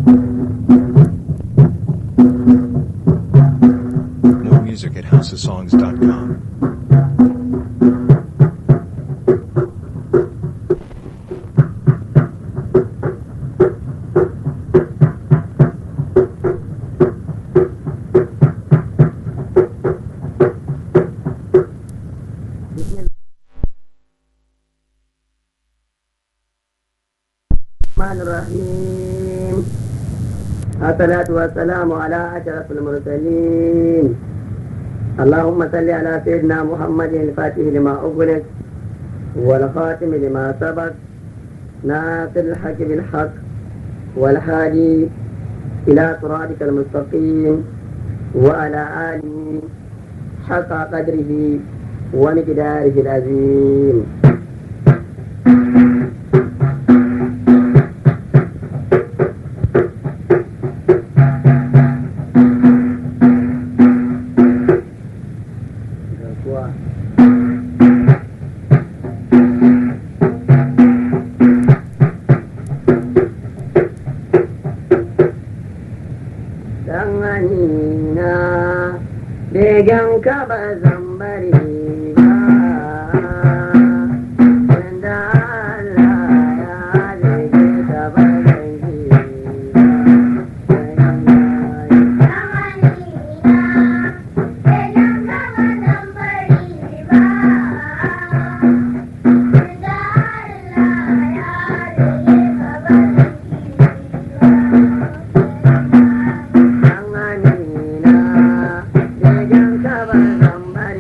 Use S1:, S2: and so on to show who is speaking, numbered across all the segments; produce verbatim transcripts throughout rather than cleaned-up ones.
S1: More music at house of songs dot com.
S2: الرحمن الرحيم. الصلاة والسلام على أشرف المرسلين. اللهم صل على سيدنا محمد الفاتح لما أغلق والخاتم لما سبق ناصر الحق بالحق والهادي إلى صراطك المستقيم وعلى آله حق قدره ومقداره العظيم. Begen ka ba zan bari ba, wanda Allah ya zage ka ba zan ji ba. Begen ka ba zan bari ba, wanda Allah ya zage ka ba zan ji ba.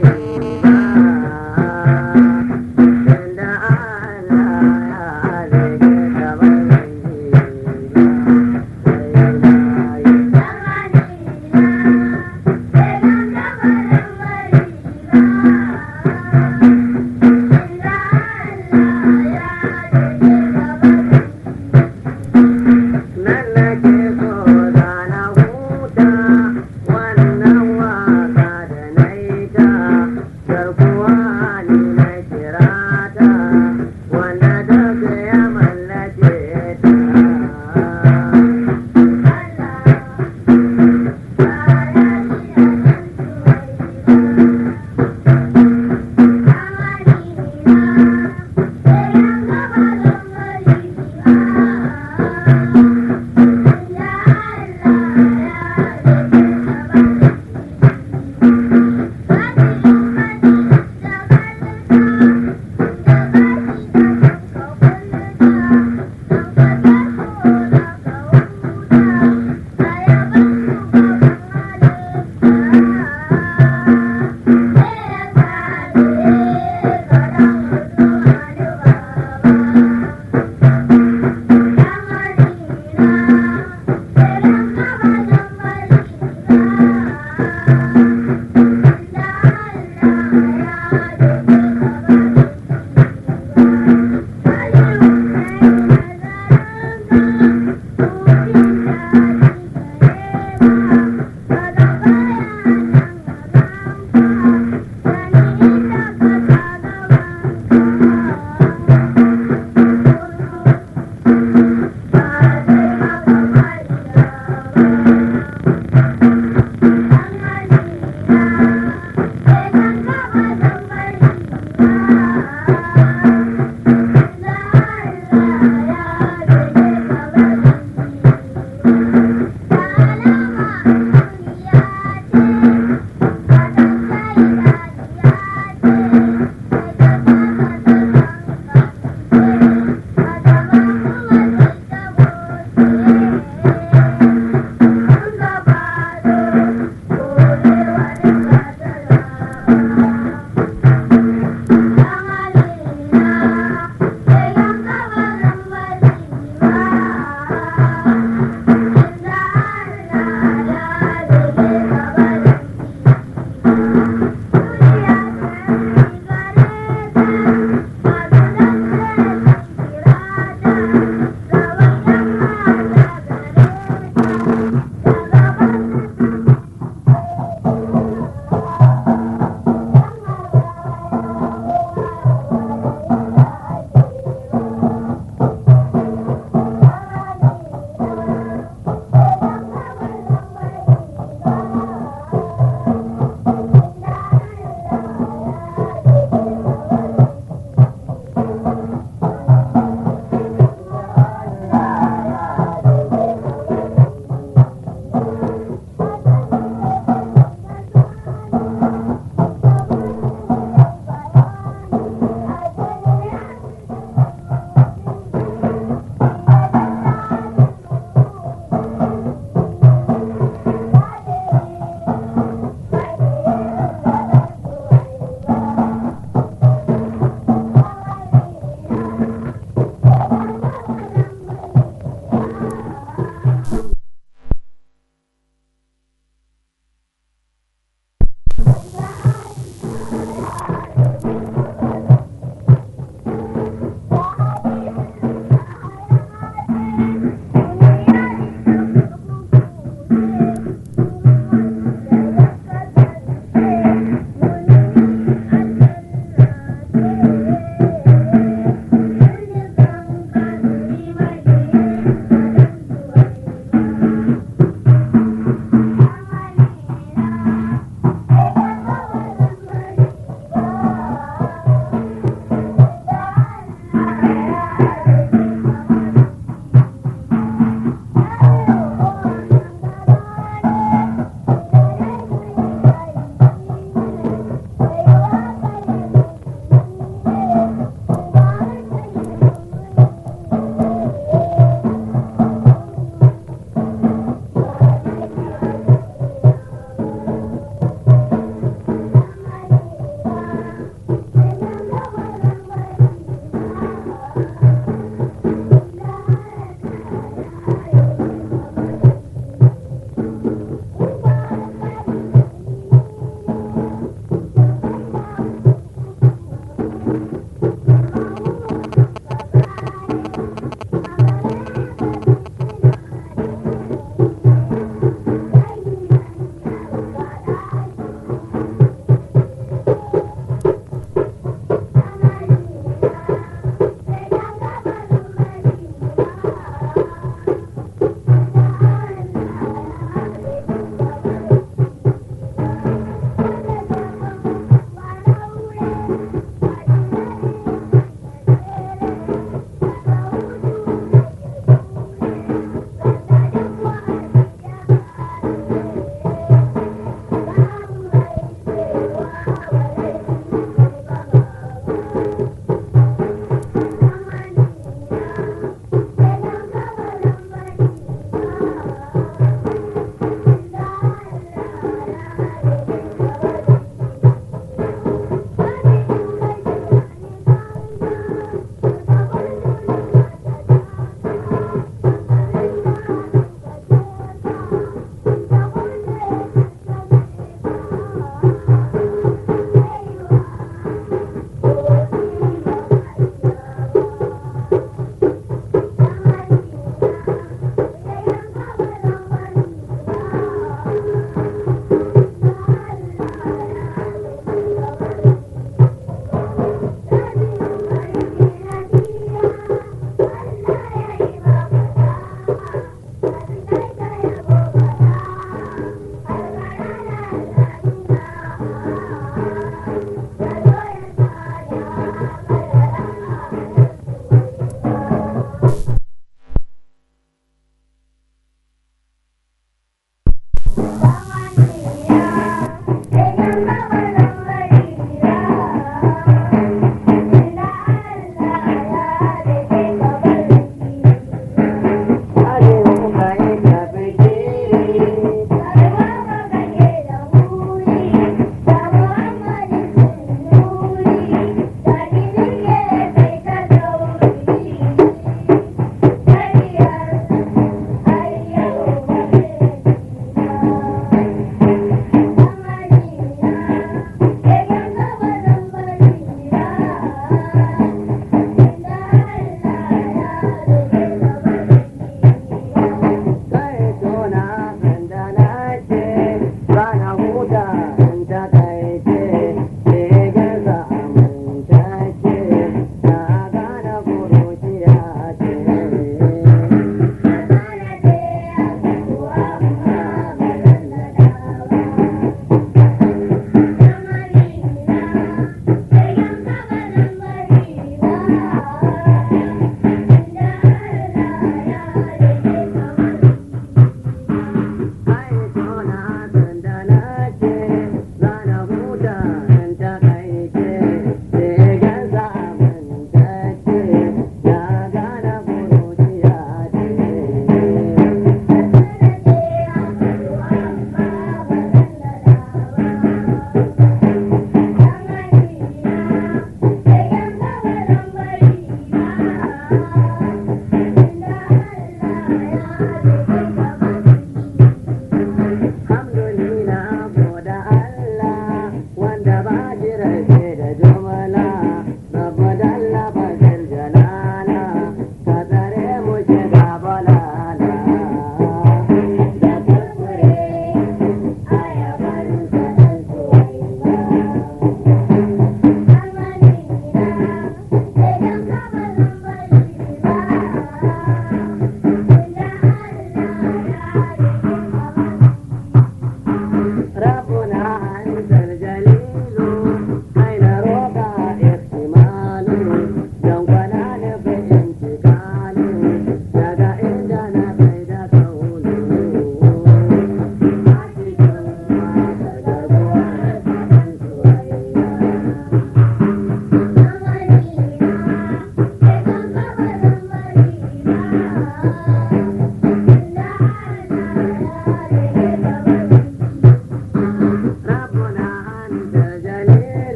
S2: Thank you.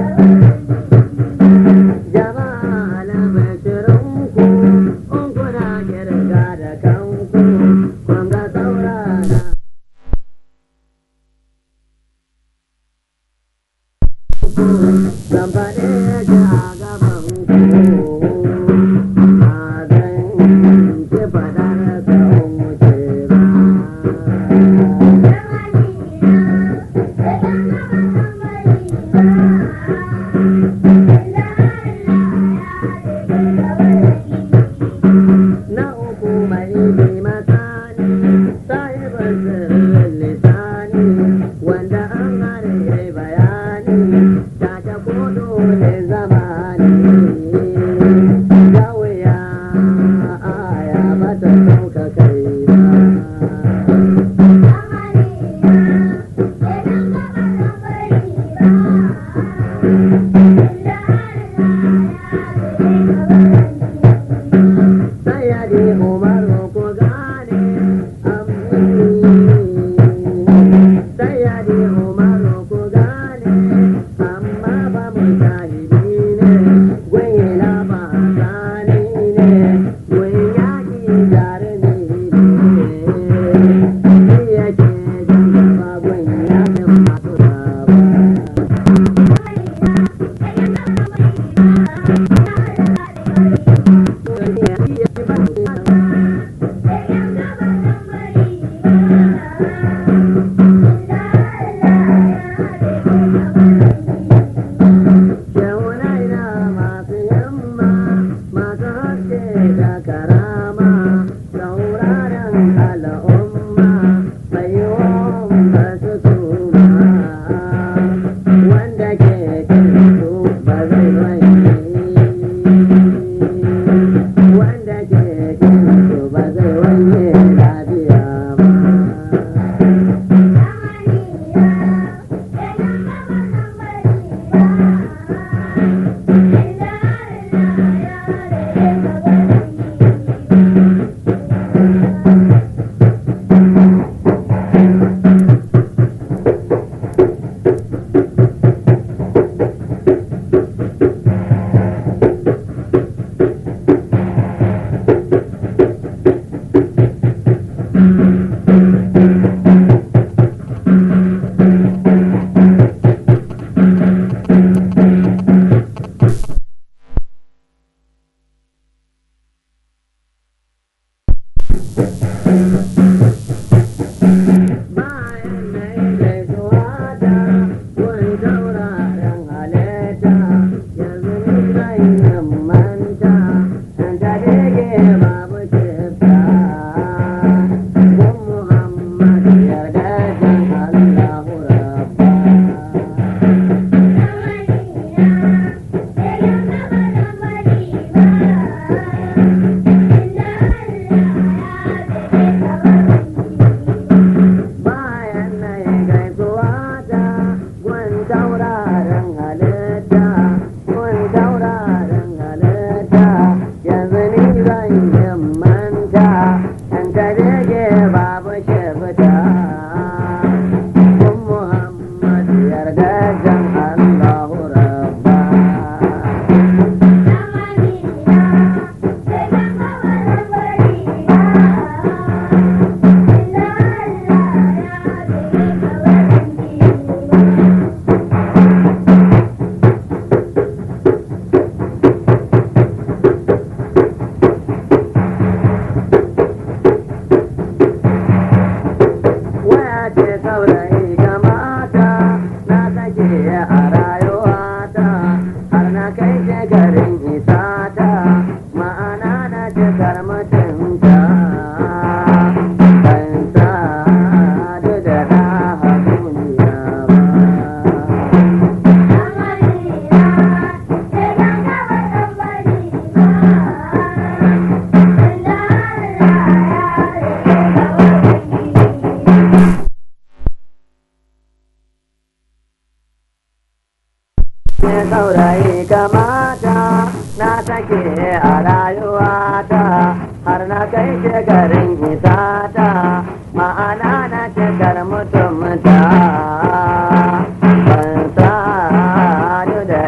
S2: saurayi kamata na sake a rayuwata har na kai shekarun isata ma'ana na cikar mutumta ban sadu da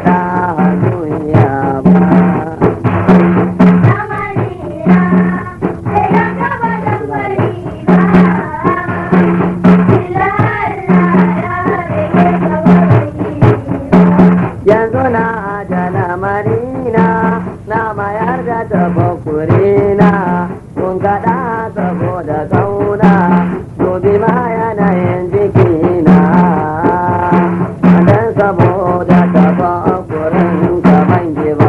S2: na da lamarina na mayar da tafakurina kun kaɗa saboda kauna gobe ma yanayin jikina dan saboda tafakurin ka ban ji ba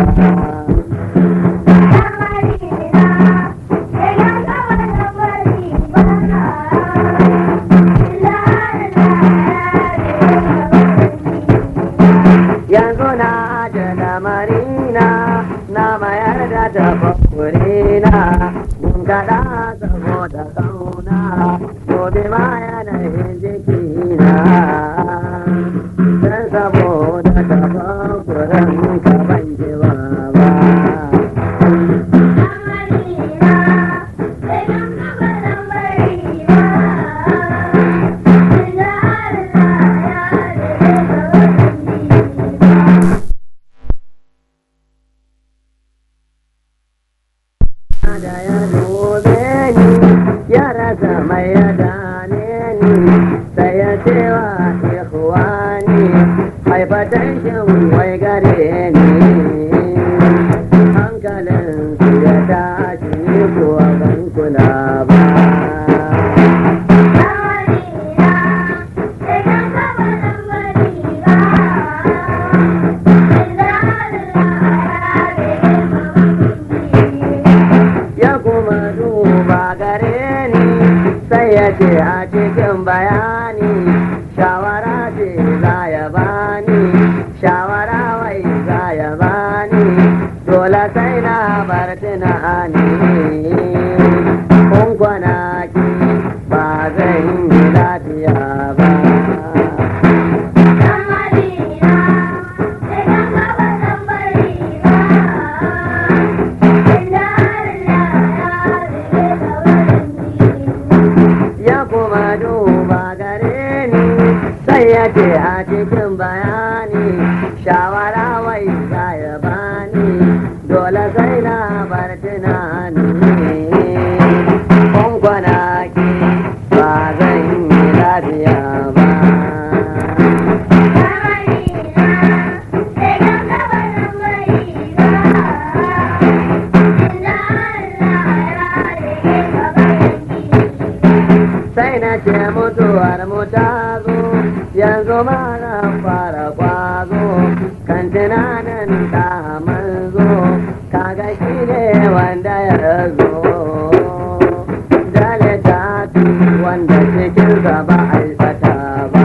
S2: yanzu na da lamarina na mayar da tafakurina kun kaɗa saboda kauna gobe ma yanayin jikina dan saboda tafakurin ka ban ji ba da ya dube ni ya rasa mai ya dame ni sai ya cewa ikhwani haifatan shin wai gare ni hankalin su ya tashi kuwa ban kula ba sai ya ce a cikin bayani shawara ce za ya bani shawara wai za ya bani dole sai na bar tunani kun kwanaki ba zan yi lafiya ba ya ce a cikin bayani shawara wai za ya bani dole sai na bar tunani kun kwanaki ba zan yi lafiya ba sai na ce mutuwar mu ta zo yanzu ma na fara kwazo kan tunanin ta manzo kaga shi ne wanda ya zo da littafi wanda cikinsa ba a yi fata ba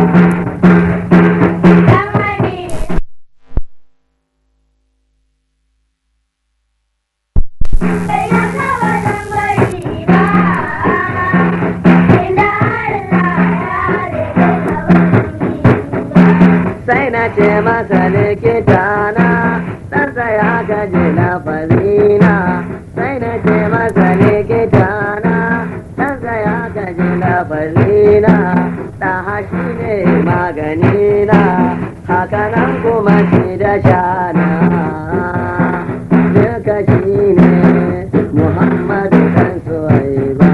S2: sai na ce masa likita na ɗan tsaya gaji na falina sai na ce masa likita na ɗan tsaya gaji na falina ɗaha shi ne maganina hakanan kuma shi da shana duka shi ne muhammadu ɗan suwaiba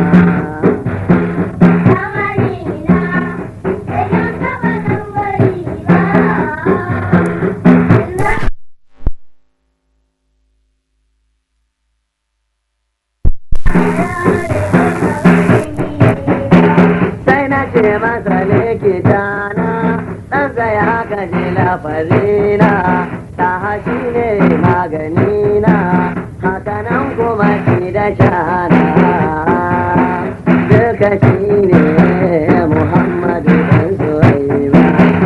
S2: sai na ce masa likita na ɗan tsaya ka ji lafarina ta hashi ne maganina hakanan kuma shi da shana duka shi ne muhammadu ɗan suwaiba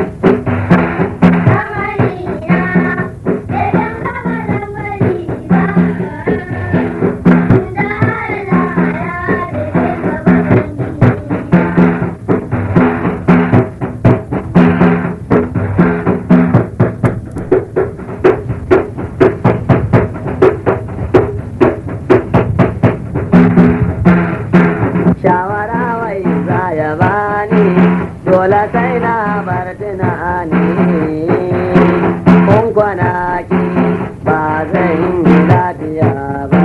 S2: shawara wai za ya bani dole sai na bar tunani kun kwanaki ba zan yi lafiya ba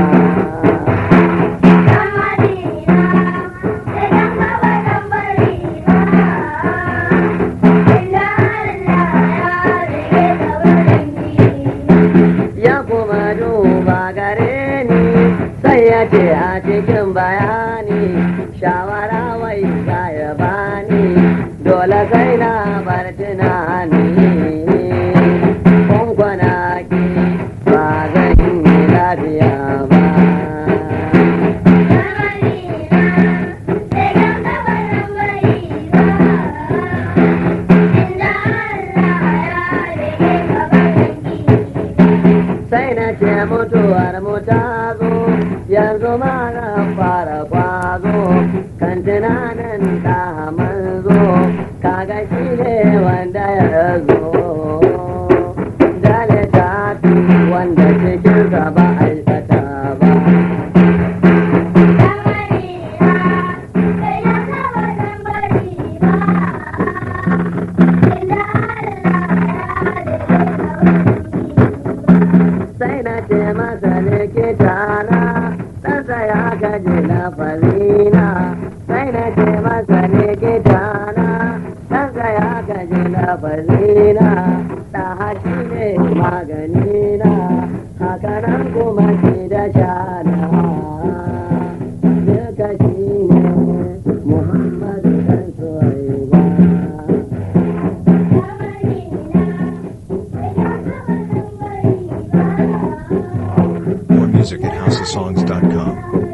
S2: cikin bayani shawara wai za ya bani dole sai na bar tunani kwankwana ki ba zan yi lafiya ba. Sai na ce mutuwar mu ta zo yanzu ma na fara kwazo kan tunanin ta manzo kaga shi ne wanda ya zo da littafi wanda cikinsa ba aikata ba. Sai na ce masa likita na ɗansa ya gaji lafazina. Sai na ce masa likita na ɗansa ya gaji lafazina. Ɗaha shi ne maganina haka nan kuma shi da shana. Duka shi ne Muhammadu ɗan Suwaiba.
S1: More music at house of songs dot com.